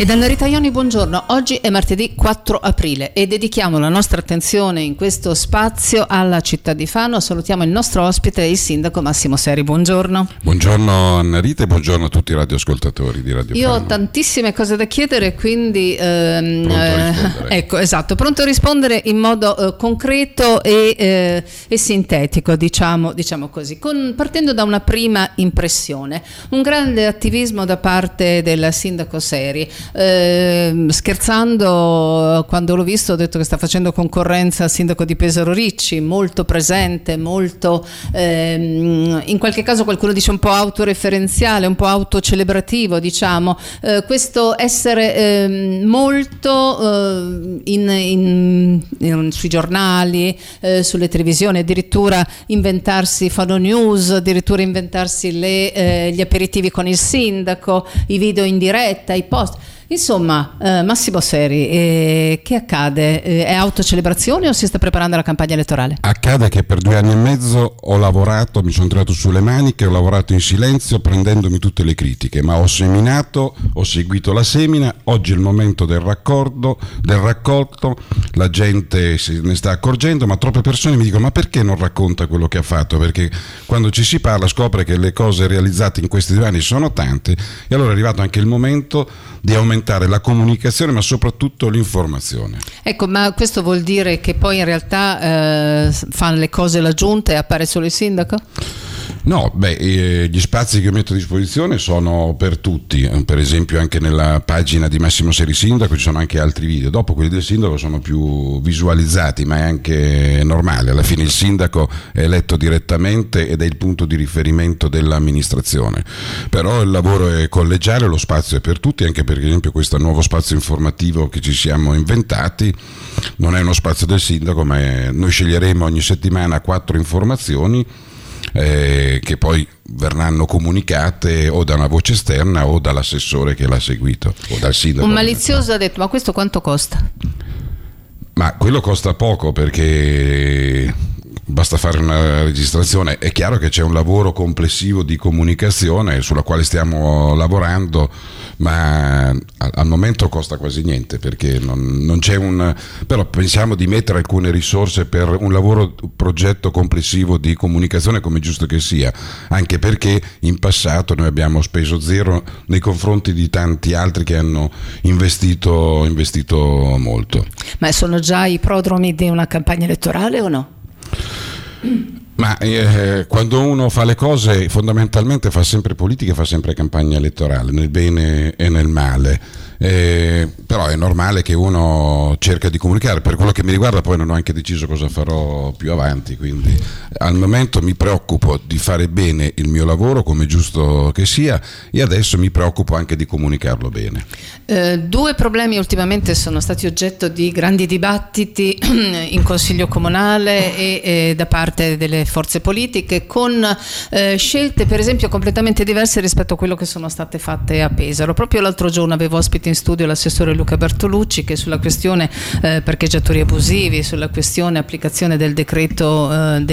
E da Narita Ioni, buongiorno. Oggi è martedì 4 aprile e dedichiamo la nostra attenzione in questo spazio alla città di Fano. Salutiamo il nostro ospite, il sindaco Massimo Seri. Buongiorno. Buongiorno Annarita e buongiorno a tutti i radioascoltatori di Radio Io Fano. ho tantissime cose da chiedere, quindi ecco, esatto, pronto a rispondere in modo concreto e sintetico, diciamo così, partendo da una prima impressione. Un grande attivismo da parte del sindaco Seri. Scherzando, quando l'ho visto ho detto che sta facendo concorrenza al sindaco di Pesaro Ricci, molto presente, molto in qualche caso qualcuno dice un po' autoreferenziale, un po' autocelebrativo, diciamo, questo essere molto sui giornali, sulle televisioni, addirittura inventarsi Fano News, addirittura inventarsi gli aperitivi con il sindaco, i video in diretta, i post. Insomma, Massimo Seri, che accade? È autocelebrazione o si sta preparando la campagna elettorale? Accade che per 2 anni e mezzo ho lavorato, mi sono tirato sulle maniche, ho lavorato in silenzio prendendomi tutte le critiche, ma ho seminato, ho seguito la semina. Oggi è il momento del raccolto, la gente se ne sta accorgendo, ma troppe persone mi dicono: ma perché non racconta quello che ha fatto? Perché quando ci si parla scopre che le cose realizzate in questi 2 anni sono tante, e allora è arrivato anche il momento di aumentare la comunicazione, ma soprattutto l'informazione. Ecco, ma questo vuol dire che poi in realtà fanno le cose la giunta e appare solo il sindaco? No, gli spazi che io metto a disposizione sono per tutti, per esempio anche nella pagina di Massimo Seri Sindaco ci sono anche altri video. Dopo quelli del sindaco sono più visualizzati, ma è anche normale, alla fine il sindaco è eletto direttamente ed è il punto di riferimento dell'amministrazione, però il lavoro è collegiale, lo spazio è per tutti, anche per esempio questo nuovo spazio informativo che ci siamo inventati non è uno spazio del sindaco, ma noi sceglieremo ogni settimana 4 informazioni che poi verranno comunicate o da una voce esterna o dall'assessore che l'ha seguito o dal sindaco. Un malizioso ha detto: ma questo quanto costa? Ma quello costa poco, perché basta fare una registrazione. È chiaro che c'è un lavoro complessivo di comunicazione sulla quale stiamo lavorando, ma al momento costa quasi niente, perché non c'è però pensiamo di mettere alcune risorse per un progetto complessivo di comunicazione, come è giusto che sia, anche perché in passato noi abbiamo speso 0 nei confronti di tanti altri che hanno investito molto. Ma sono già i prodromi di una campagna elettorale o no? Ma quando uno fa le cose fondamentalmente fa sempre politica, fa sempre campagna elettorale, nel bene e nel male, però è normale che uno cerca di comunicare. Per quello che mi riguarda poi non ho anche deciso cosa farò più avanti, quindi al momento mi preoccupo di fare bene il mio lavoro come giusto che sia, e adesso mi preoccupo anche di comunicarlo bene. 2 problemi ultimamente sono stati oggetto di grandi dibattiti in Consiglio Comunale e da parte delle forze politiche, con scelte per esempio completamente diverse rispetto a quello che sono state fatte a Pesaro. Proprio l'altro giorno avevo ospite in studio l'assessore Luca Bertolucci, che sulla questione parcheggiatori abusivi, sulla questione applicazione del decreto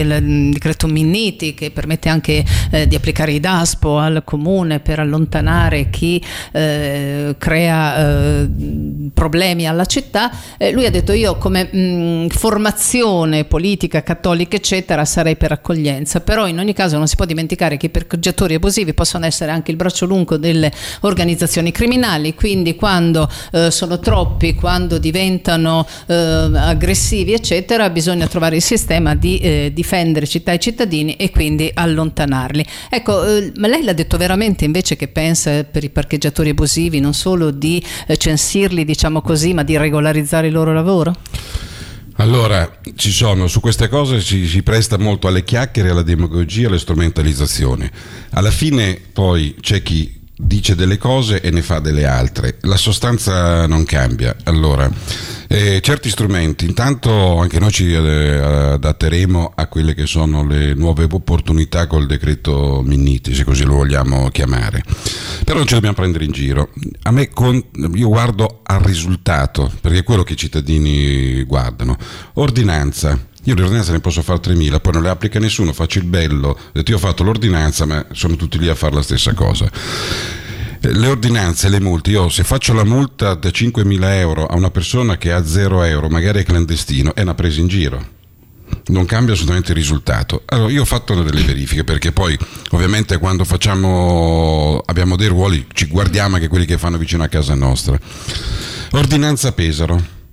Minniti, che permette anche di applicare i DASPO al comune per allontanare chi crea problemi alla città, lui ha detto: io come formazione politica cattolica eccetera sarei per accoglienza, però in ogni caso non si può dimenticare che i parcheggiatori abusivi possono essere anche il braccio lungo delle organizzazioni criminali, quindi quando sono troppi, quando diventano aggressivi eccetera, bisogna trovare il sistema di difendere città e cittadini e quindi allontanarli. Ecco, ma lei l'ha detto veramente invece che pensa per i parcheggiatori abusivi non solo di censirli, diciamo così, ma di regolarizzare il loro lavoro? Allora, su queste cose si presta molto alle chiacchiere, alla demagogia, alle strumentalizzazioni. Alla fine poi c'è chi dice delle cose e ne fa delle altre, la sostanza non cambia. Allora, certi strumenti, intanto anche noi ci adatteremo a quelle che sono le nuove opportunità col decreto Minniti, se così lo vogliamo chiamare, però non ci dobbiamo prendere in giro. Io guardo al risultato, perché è quello che i cittadini guardano. Ordinanza. Io l'ordinanza ne posso fare 3.000, poi non le applica nessuno, faccio il bello, ho detto io ho fatto l'ordinanza, ma sono tutti lì a fare la stessa cosa. Le ordinanze, le multe, io se faccio la multa da 5.000 euro a una persona che ha 0 euro, magari è clandestino, è una presa in giro. Non cambia assolutamente il risultato. Allora io ho fatto delle verifiche, perché poi ovviamente quando abbiamo dei ruoli ci guardiamo anche quelli che fanno vicino a casa nostra. Ordinanza Pesaro,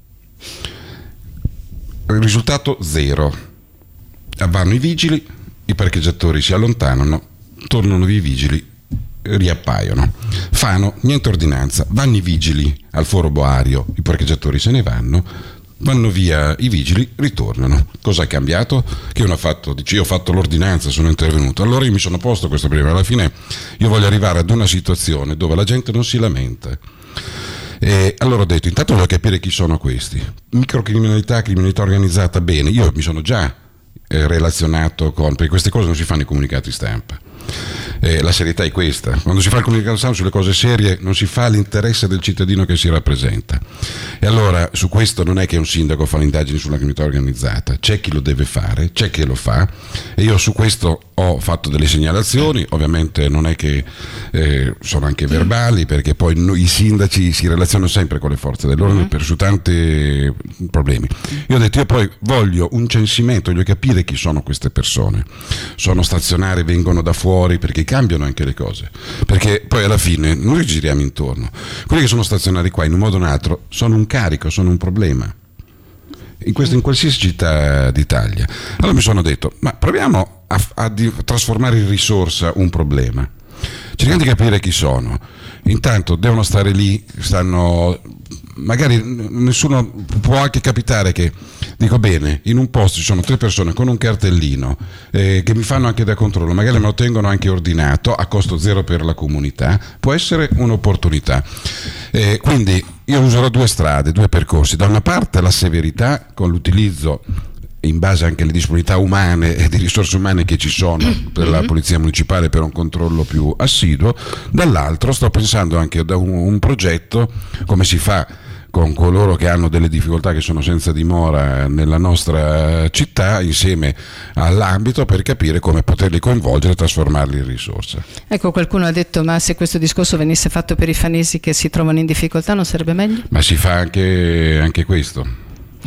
il risultato 0. Vanno i vigili, i parcheggiatori si allontanano, tornano via i vigili, riappaiono. Fano niente ordinanza, vanno i vigili al foro boario, i parcheggiatori se ne vanno via i vigili, ritornano. Cosa è cambiato? Che uno ha fatto, dice io ho fatto l'ordinanza, sono intervenuto. Allora io mi sono posto questo problema. Alla fine io voglio arrivare ad una situazione dove la gente non si lamenta. E allora ho detto, intanto voglio capire chi sono questi. Microcriminalità, criminalità organizzata, bene. Io mi sono già relazionato perché queste cose non si fanno i comunicati stampa. La serietà è questa: quando si fa il comunicato stampa sulle cose serie non si fa l'interesse del cittadino che si rappresenta, e allora su questo non è che un sindaco fa un'indagine sulla criminalità organizzata, c'è chi lo deve fare, c'è chi lo fa, e io su questo ho fatto delle segnalazioni. Ovviamente non è che sono anche verbali, perché poi i sindaci si relazionano sempre con le forze dell'ordine su tanti problemi. Io ho detto, io poi voglio un censimento, voglio capire chi sono queste persone. Sono stazionari, vengono da fuori, perché cambiano anche le cose, perché poi alla fine noi giriamo intorno. Quelli che sono stazionari qua in un modo o un altro sono un carico, sono un problema in qualsiasi città d'Italia. Allora mi sono detto, ma proviamo a trasformare in risorsa un problema, cercando di capire chi sono. Intanto devono stare lì, magari nessuno, può anche capitare che dico bene, in un posto ci sono 3 persone con un cartellino che mi fanno anche da controllo, magari me lo tengono anche ordinato a costo 0 per la comunità, può essere un'opportunità. Quindi io userò 2 strade, 2 percorsi: da una parte la severità, con l'utilizzo in base anche alle disponibilità umane e di risorse umane che ci sono per la polizia municipale per un controllo più assiduo; dall'altro sto pensando anche da un progetto, come si fa con coloro che hanno delle difficoltà, che sono senza dimora nella nostra città, insieme all'ambito, per capire come poterli coinvolgere e trasformarli in risorsa. Ecco, qualcuno ha detto, ma se questo discorso venisse fatto per i fanesi che si trovano in difficoltà non sarebbe meglio? Ma si fa anche questo.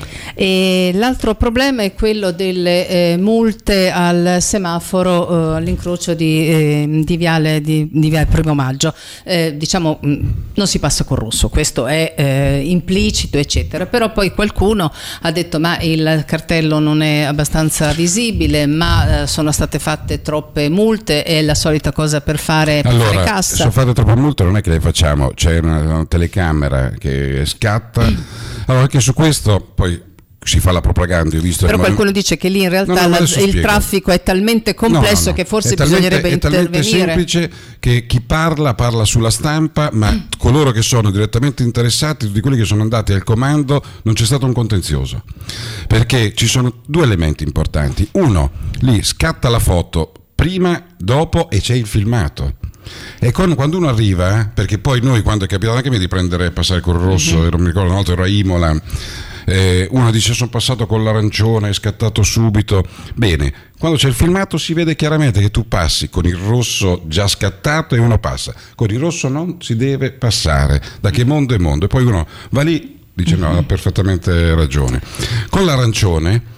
E l'altro problema è quello delle multe al semaforo all'incrocio di Viale Primo Maggio. Diciamo non si passa col rosso, questo è implicito eccetera, però poi qualcuno ha detto ma il cartello non è abbastanza visibile, ma sono state fatte troppe multe, è la solita cosa per fare cassa. Se sono fatte troppe multe non è che le facciamo, c'è una telecamera che scatta. Allora anche su questo poi si fa la propaganda, ho visto. Però qualcuno dice che lì in realtà il traffico è talmente complesso che forse bisognerebbe intervenire. È talmente semplice che chi parla sulla stampa, ma coloro che sono direttamente interessati, tutti quelli che sono andati al comando, non c'è stato un contenzioso, perché ci sono 2 elementi importanti. Uno, lì scatta la foto prima, dopo, e c'è il filmato. E quando uno arriva, perché poi noi, quando è capitato anche a me di passare col rosso, mi ricordo una volta ero a Imola, uno dice sono passato con l'arancione, è scattato subito. Bene, quando c'è il filmato si vede chiaramente che tu passi con il rosso già scattato e uno passa con il rosso, non si deve passare. Da che mondo è mondo? E poi uno va lì, dice no, ha perfettamente ragione. Con l'arancione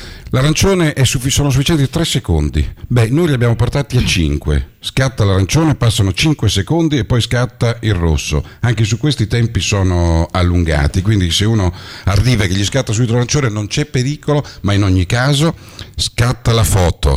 sono sufficienti 3 secondi. Beh, noi li abbiamo portati a 5. Scatta l'arancione, passano 5 secondi e poi scatta il rosso. Anche su questi i tempi sono allungati, quindi se uno arriva e che gli scatta subito l'arancione non c'è pericolo, ma in ogni caso scatta la foto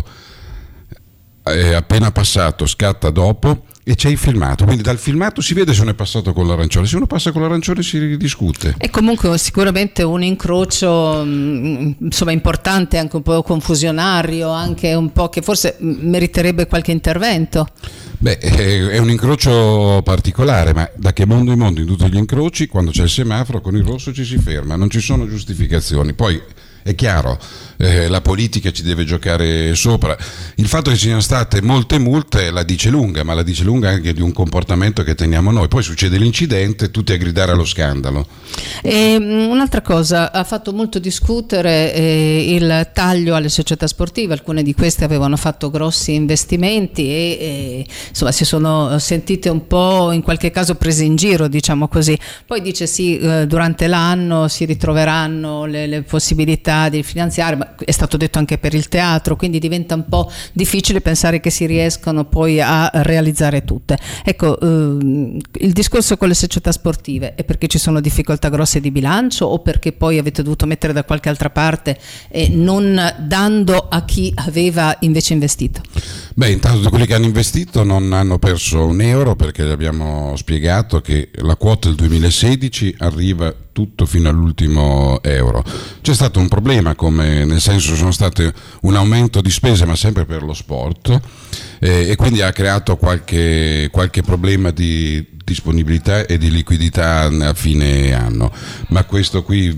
appena passato, scatta dopo e c'è il filmato, quindi dal filmato si vede se uno è passato con l'arancione. Se uno passa con l'arancione si ridiscute. È comunque sicuramente un incrocio insomma importante, anche un po' confusionario, anche un po' che forse meriterebbe qualche intervento. Beh, è un incrocio particolare, ma da che mondo è mondo, in tutti gli incroci quando c'è il semaforo con il rosso ci si ferma, non ci sono giustificazioni. Poi è chiaro, la politica ci deve giocare sopra. Il fatto che ci siano state molte multe la dice lunga, ma la dice lunga anche di un comportamento che teniamo noi. Poi succede l'incidente, tutti a gridare allo scandalo. E un'altra cosa, ha fatto molto discutere il taglio alle società sportive. Alcune di queste avevano fatto grossi investimenti e insomma si sono sentite un po' in qualche caso prese in giro, diciamo così. Poi dice sì, durante l'anno si ritroveranno le possibilità di finanziare, ma è stato detto anche per il teatro, quindi diventa un po' difficile pensare che si riescano poi a realizzare tutte. Ecco, il discorso con le società sportive è perché ci sono difficoltà grosse di bilancio o perché poi avete dovuto mettere da qualche altra parte e non dando a chi aveva invece investito? Beh, intanto quelli che hanno investito non hanno perso un euro, perché gli abbiamo spiegato che la quota del 2016 arriva tutto fino all'ultimo euro. C'è stato un problema, come nel senso sono state un aumento di spese, ma sempre per lo sport, e quindi ha creato qualche problema di disponibilità e di liquidità a fine anno, ma questo qui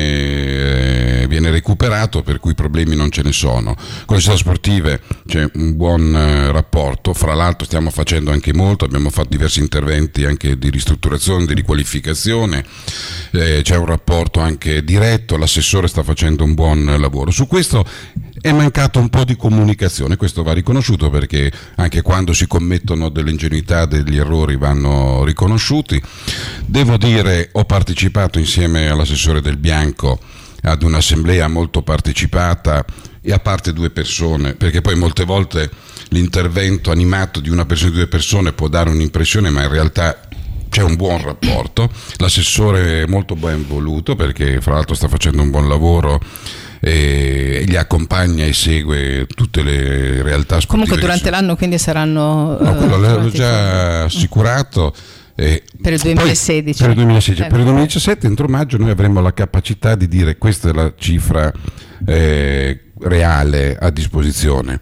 viene recuperato, per cui problemi non ce ne sono. Con le società sportive c'è un buon rapporto, fra l'altro stiamo facendo anche molto, abbiamo fatto diversi interventi anche di ristrutturazione, di riqualificazione, c'è un rapporto anche diretto, l'assessore sta facendo un buon lavoro. Su questo è mancato un po' di comunicazione, questo va riconosciuto, perché anche quando si commettono delle ingenuità, degli errori vanno riconosciuti. Devo dire, ho partecipato insieme all'assessore Del Bianco ad un'assemblea molto partecipata, e a parte 2 persone, perché poi molte volte l'intervento animato di una persona o 2 persone può dare un'impressione, ma in realtà c'è un buon rapporto. L'assessore è molto ben voluto, perché fra l'altro sta facendo un buon lavoro e li accompagna e segue tutte le realtà sportive. Comunque durante l'anno quindi saranno... No, quello l'ho già assicurato. Per il 2016. Per il 2016. Per il 2017, entro maggio, noi avremo la capacità di dire questa è la cifra reale a disposizione.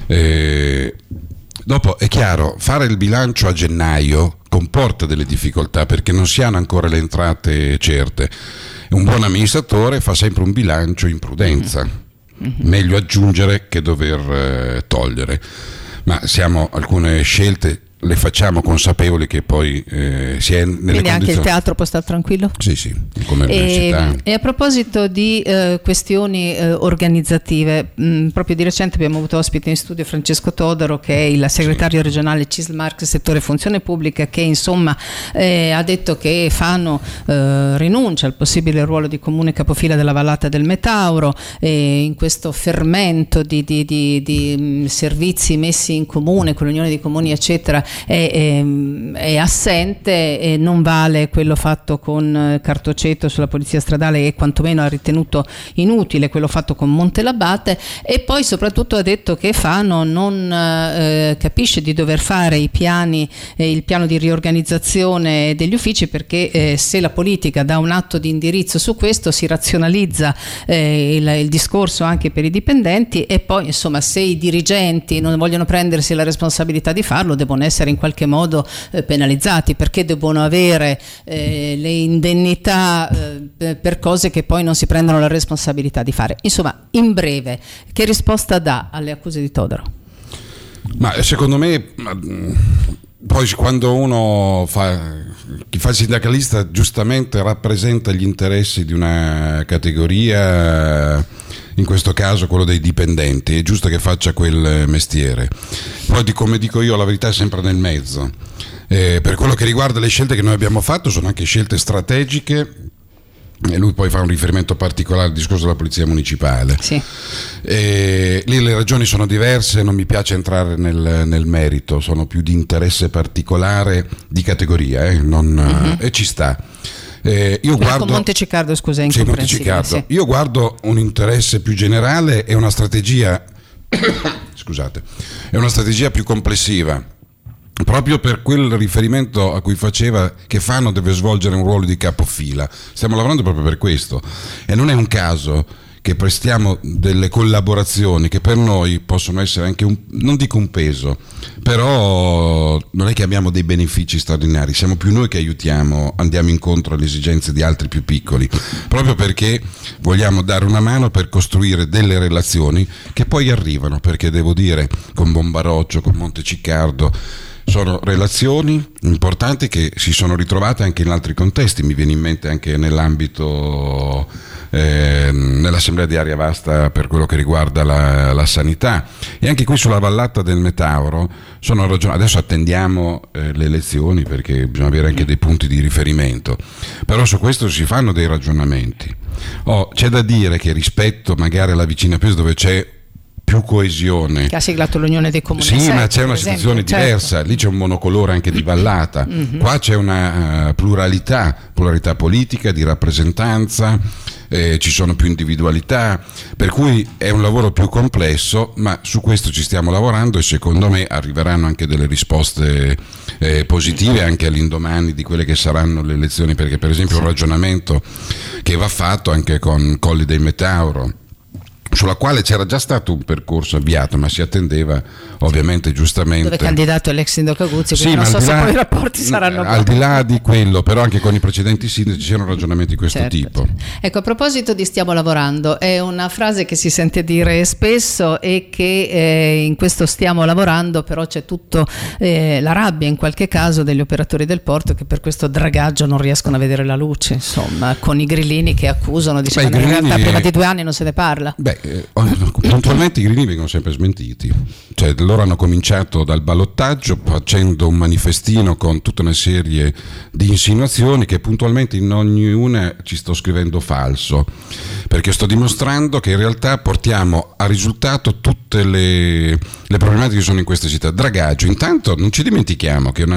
Dopo è chiaro, fare il bilancio a gennaio comporta delle difficoltà, perché non si hanno ancora le entrate certe. Un buon amministratore fa sempre un bilancio in prudenza, meglio aggiungere che dover togliere, ma alcune scelte le facciamo consapevoli che poi si è nelle Quindi anche condizioni... il teatro può stare tranquillo? Sì, come l'università. E a proposito di questioni organizzative, proprio di recente abbiamo avuto ospite in studio Francesco Todaro, che è il segretario regionale CISL-Marche settore funzione pubblica, che insomma ha detto che Fano rinuncia al possibile ruolo di comune capofila della vallata del Metauro, in questo fermento di servizi messi in comune con l'Unione dei Comuni eccetera. È assente e non vale quello fatto con Cartoceto sulla polizia stradale, e quantomeno ha ritenuto inutile quello fatto con Montelabate, e poi soprattutto ha detto che Fano non capisce di dover fare il piano di riorganizzazione degli uffici, perché se la politica dà un atto di indirizzo su questo si razionalizza il discorso anche per i dipendenti, e poi insomma se i dirigenti non vogliono prendersi la responsabilità di farlo devono essere in qualche modo penalizzati, perché devono avere le indennità per cose che poi non si prendono la responsabilità di fare. Insomma, in breve, che risposta dà alle accuse di Todaro? Ma secondo me poi quando chi fa il sindacalista giustamente rappresenta gli interessi di una categoria, in questo caso quello dei dipendenti, è giusto che faccia quel mestiere. Poi come dico io, la verità è sempre nel mezzo. Per quello che riguarda le scelte che noi abbiamo fatto, sono anche scelte strategiche, e lui poi fa un riferimento particolare al discorso della polizia municipale. Sì. Lì le ragioni sono diverse, non mi piace entrare nel merito, sono più di interesse particolare di categoria, e ci sta. Io guardo Monteciccardo, scusa, è incomprensibile. Sì. Io guardo un interesse più generale e una strategia scusate, è una strategia più complessiva, proprio per quel riferimento a cui faceva, che Fano deve svolgere un ruolo di capofila. Stiamo lavorando proprio per questo, e non è un caso che prestiamo delle collaborazioni che per noi possono essere anche non dico un peso, però non è che abbiamo dei benefici straordinari, siamo più noi che aiutiamo, andiamo incontro alle esigenze di altri più piccoli, proprio perché vogliamo dare una mano per costruire delle relazioni che poi arrivano, perché devo dire, con Bombaroccio, con Monteciccardo, sono relazioni importanti che si sono ritrovate anche in altri contesti. Mi viene in mente anche nell'ambito nell'assemblea di Aria Vasta per quello che riguarda la sanità, e anche qui sulla vallata del Metauro sono adesso attendiamo le elezioni perché bisogna avere anche dei punti di riferimento, però su questo si fanno dei ragionamenti. C'è da dire che rispetto magari alla vicina Pesaro, dove c'è più coesione, che ha siglato l'Unione dei Comuni, sì, ma c'è una situazione diversa, certo. Lì c'è un monocolore anche di vallata, qua c'è una pluralità politica, di rappresentanza, ci sono più individualità, per cui è un lavoro più complesso, ma su questo ci stiamo lavorando e secondo me arriveranno anche delle risposte positive anche all'indomani di quelle che saranno le elezioni, perché per esempio un ragionamento che va fatto anche con Colli del Metauro, sulla quale c'era già stato un percorso avviato, ma si attendeva ovviamente giustamente. Dove candidato è l'ex sindaco Aguzzi, quindi sì, non so se poi i rapporti saranno al di là di quello, però anche con i precedenti sindaci c'erano ragionamenti di questo tipo. Ecco, a proposito di stiamo lavorando, è una frase che si sente dire spesso e che in questo stiamo lavorando però c'è tutto la rabbia in qualche caso degli operatori del porto che per questo dragaggio non riescono a vedere la luce, insomma, con i grillini che accusano, dicendo in realtà prima di 2 anni non se ne parla. Puntualmente i grillini vengono sempre smentiti, cioè loro hanno cominciato dal ballottaggio facendo un manifestino con tutta una serie di insinuazioni che puntualmente in ognuna ci sto scrivendo falso, perché sto dimostrando che in realtà portiamo a risultato tutte le problematiche che sono in questa città. Dragaggio, intanto non ci dimentichiamo che un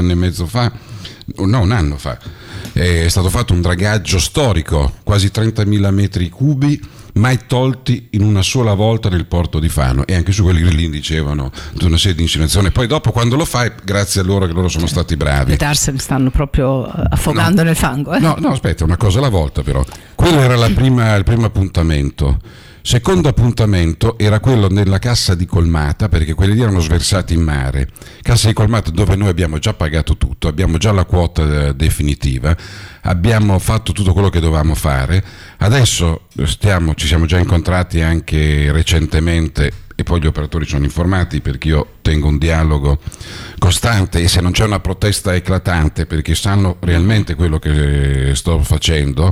anno fa è stato fatto un dragaggio storico, quasi 30.000 metri cubi mai tolti in una sola volta nel porto di Fano, e anche su quelli grillini dicevano tutta una serie di insinuazioni. Poi dopo, quando lo fai, grazie a loro che loro sono stati bravi. Le tarsem stanno proprio affogando nel fango. No, aspetta, una cosa alla volta però. Quello era il primo appuntamento. Secondo appuntamento era quello nella cassa di Colmata, perché quelli lì erano sversati in mare. Cassa di Colmata dove noi abbiamo già pagato tutto, abbiamo già la quota definitiva, abbiamo fatto tutto quello che dovevamo fare. Adesso ci siamo già incontrati anche recentemente e poi gli operatori sono informati, perché io tengo un dialogo costante e se non c'è una protesta eclatante, perché sanno realmente quello che sto facendo.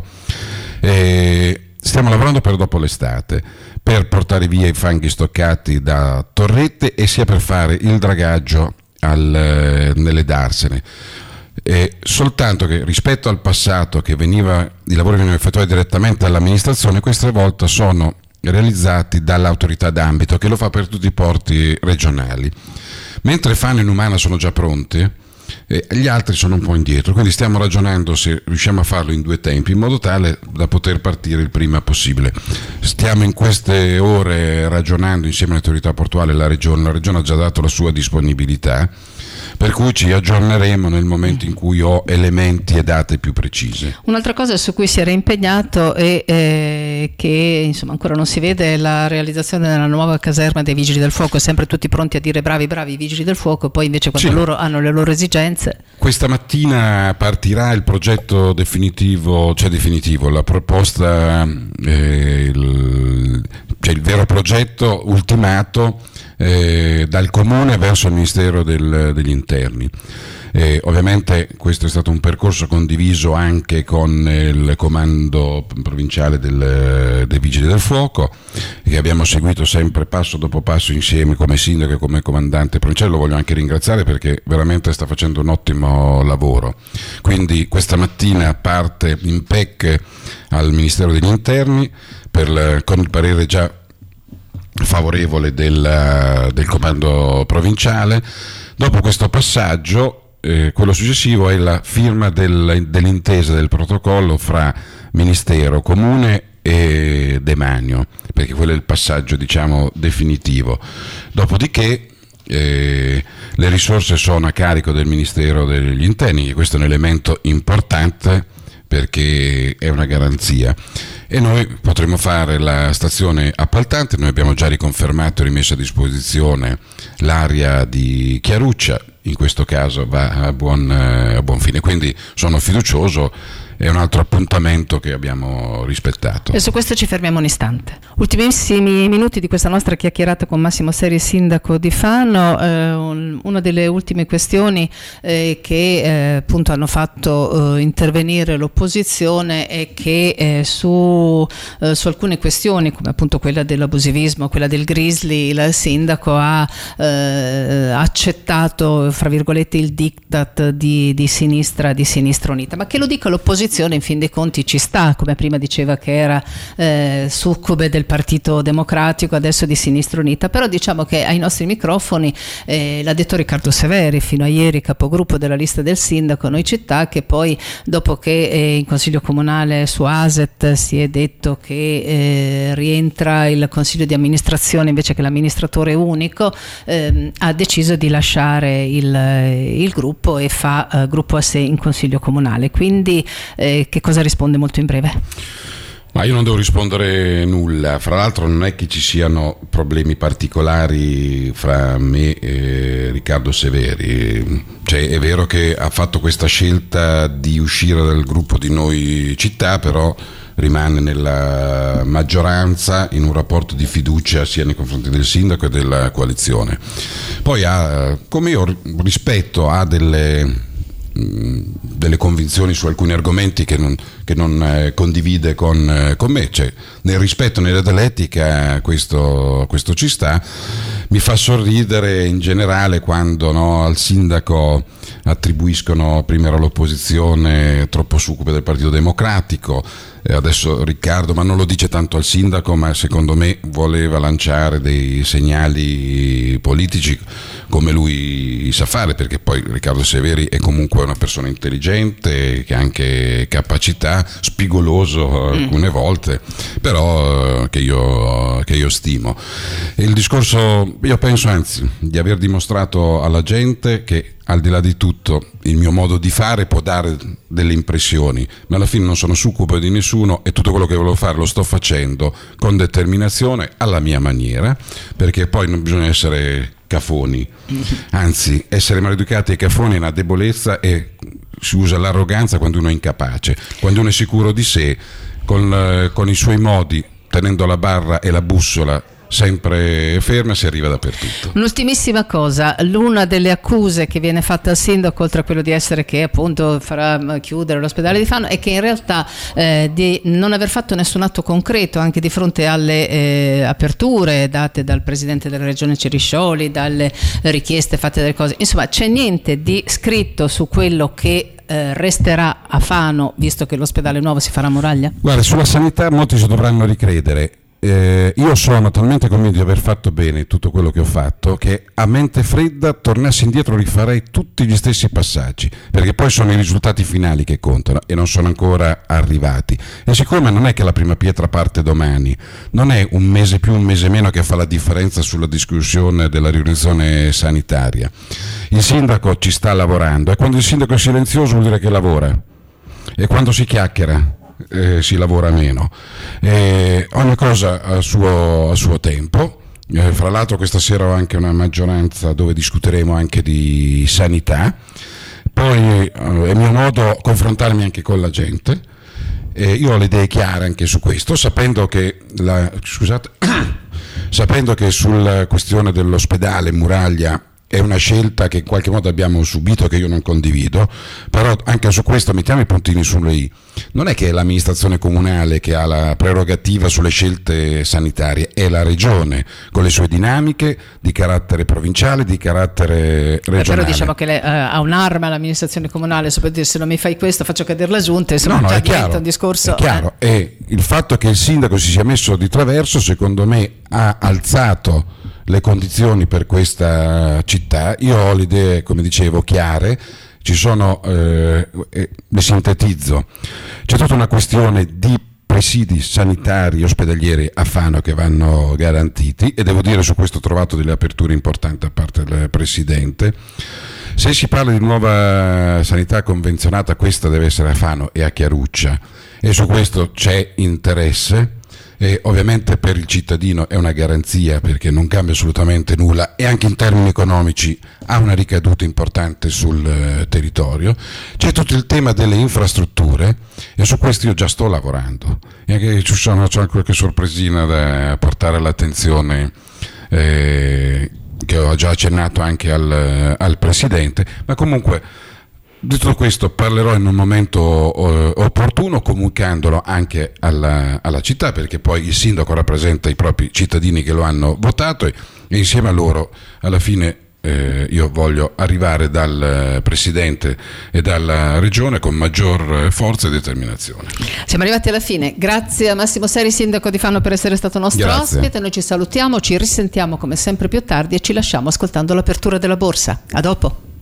Stiamo lavorando per dopo l'estate, per portare via i fanghi stoccati da torrette e sia per fare il dragaggio nelle darsene. Soltanto che rispetto al passato, che i lavori venivano effettuati direttamente dall'amministrazione, questa volta sono realizzati dall'autorità d'ambito, che lo fa per tutti i porti regionali. Mentre Fano e Numana sono già pronti, gli altri sono un po' indietro, quindi stiamo ragionando se riusciamo a farlo in 2 tempi, in modo tale da poter partire il prima possibile. Stiamo in queste ore ragionando insieme all'autorità portuale e la regione ha già dato la sua disponibilità, per cui ci aggiorneremo nel momento in cui ho elementi e date più precise. Un'altra cosa su cui si era impegnato è che insomma ancora non si vede la realizzazione della nuova caserma dei Vigili del Fuoco, sempre tutti pronti a dire bravi i Vigili del Fuoco, poi invece quando loro hanno le loro esigenze. Questa mattina partirà il progetto definitivo, la proposta, il vero progetto ultimato dal Comune verso il Ministero degli Interni. Ovviamente questo è stato un percorso condiviso anche con il comando provinciale dei Vigili del Fuoco, che abbiamo seguito sempre passo dopo passo insieme come sindaco e come comandante provinciale. Lo voglio anche ringraziare perché veramente sta facendo un ottimo lavoro. Quindi questa mattina parte in PEC al Ministero degli Interni con il parere già favorevole del comando provinciale. Dopo questo passaggio, quello successivo è la firma dell'intesa del protocollo fra Ministero, Comune e Demanio, perché quello è il passaggio definitivo. Dopodiché le risorse sono a carico del Ministero degli Interni, e questo è un elemento importante perché è una garanzia. e noi potremo fare la stazione appaltante. Noi abbiamo già riconfermato e rimesso a disposizione l'area di Chiaruccia, in questo caso va a buon fine, quindi sono fiducioso. È un altro appuntamento che abbiamo rispettato. E su questo ci fermiamo un istante. Ultimissimi minuti di questa nostra chiacchierata con Massimo Seri, sindaco di Fano. Una delle ultime questioni che appunto hanno fatto intervenire l'opposizione è che su alcune questioni, come appunto quella dell'abusivismo, quella del Grizzly, il sindaco ha accettato, fra virgolette, il diktat di sinistra unita. Ma che lo dica l'opposizione, in fin dei conti ci sta, come prima diceva che era succube del Partito Democratico, adesso di Sinistra Unita, però diciamo che ai nostri microfoni l'ha detto Riccardo Severi, fino a ieri capogruppo della lista del sindaco Noi Città, che poi dopo che in Consiglio Comunale su Aset si è detto che rientra il Consiglio di amministrazione invece che l'amministratore unico, ha deciso di lasciare il gruppo e fa gruppo a sé in Consiglio Comunale. Quindi che cosa risponde molto in breve? Ma io non devo rispondere nulla, fra l'altro non è che ci siano problemi particolari fra me e Riccardo Severi, cioè è vero che ha fatto questa scelta di uscire dal gruppo di Noi Città, però rimane nella maggioranza in un rapporto di fiducia sia nei confronti del sindaco e della coalizione. Poi ha, come io rispetto, ha delle convinzioni su alcuni argomenti che non condivide con me, cioè, nel rispetto, nella dialettica questo ci sta. Mi fa sorridere in generale quando al sindaco attribuiscono prima era l'opposizione troppo succube del Partito Democratico, adesso Riccardo, ma non lo dice tanto al sindaco, ma secondo me voleva lanciare dei segnali politici come lui sa fare, perché poi Riccardo Severi è comunque una persona intelligente, che ha anche capacità, spigoloso alcune volte, però che io stimo. E il discorso, io penso anzi di aver dimostrato alla gente che al di là di tutto il mio modo di fare può dare delle impressioni, ma alla fine non sono succubo di nessuno e tutto quello che volevo fare lo sto facendo con determinazione, alla mia maniera, perché poi non bisogna essere cafoni, anzi essere maleducati e cafoni è una debolezza, e si usa l'arroganza quando uno è incapace, quando uno è sicuro di sé, con i suoi modi, tenendo la barra e la bussola sempre ferma, si arriva dappertutto. Un'ultimissima cosa, l'una delle accuse che viene fatta al sindaco, oltre a quello di essere che appunto farà chiudere l'ospedale di Fano, è che in realtà di non aver fatto nessun atto concreto anche di fronte alle aperture date dal presidente della regione Ceriscioli, dalle richieste fatte dalle cose, insomma c'è niente di scritto su quello che resterà a Fano, visto che l'ospedale nuovo si farà a Muraglia? Guarda, sulla sanità molti ci dovranno ricredere. Io sono talmente convinto di aver fatto bene tutto quello che ho fatto che a mente fredda, tornassi indietro, rifarei tutti gli stessi passaggi, perché poi sono i risultati finali che contano e non sono ancora arrivati. E siccome non è che la prima pietra parte domani, non è un mese più, un mese meno che fa la differenza sulla discussione della riorganizzazione sanitaria. Il sindaco ci sta lavorando, e quando il sindaco è silenzioso vuol dire che lavora, e quando si chiacchiera si lavora meno. Ogni cosa a suo tempo. Fra l'altro questa sera ho anche una maggioranza dove discuteremo anche di sanità, poi è mio modo confrontarmi anche con la gente, io ho le idee chiare anche su questo, sapendo che sulla questione dell'ospedale Muraglia è una scelta che in qualche modo abbiamo subito, che io non condivido, però anche su questo mettiamo i puntini sulle i. Non è che è l'amministrazione comunale che ha la prerogativa sulle scelte sanitarie, è la regione con le sue dinamiche di carattere provinciale, di carattere regionale. Però diciamo che lei ha un'arma l'amministrazione comunale, soprattutto se non mi fai questo faccio cadere la giunta, insomma no, già è diventa chiaro, un discorso. È chiaro, e il fatto che il sindaco si sia messo di traverso secondo me ha alzato le condizioni per questa città. Io ho le idee, come dicevo, chiare, ci sono, le sintetizzo, c'è tutta una questione di presidi sanitari ospedalieri a Fano che vanno garantiti, e devo dire su questo ho trovato delle aperture importanti da parte del Presidente. Se si parla di nuova sanità convenzionata, questa deve essere a Fano e a Chiaruccia, e su questo c'è interesse. E ovviamente per il cittadino è una garanzia, perché non cambia assolutamente nulla e anche in termini economici ha una ricaduta importante sul territorio. C'è tutto il tema delle infrastrutture, e su questo io già sto lavorando, e anche c'è qualche sorpresina da portare all'attenzione, che ho già accennato anche al Presidente, ma comunque di tutto questo parlerò in un momento opportuno, comunicandolo anche alla città, perché poi il sindaco rappresenta i propri cittadini che lo hanno votato, e insieme a loro alla fine io voglio arrivare dal Presidente e dalla Regione con maggior forza e determinazione. Siamo arrivati alla fine. Grazie a Massimo Seri, sindaco di Fano, per essere stato nostro ospite. Noi ci salutiamo, ci risentiamo come sempre più tardi e ci lasciamo ascoltando l'apertura della borsa. A dopo.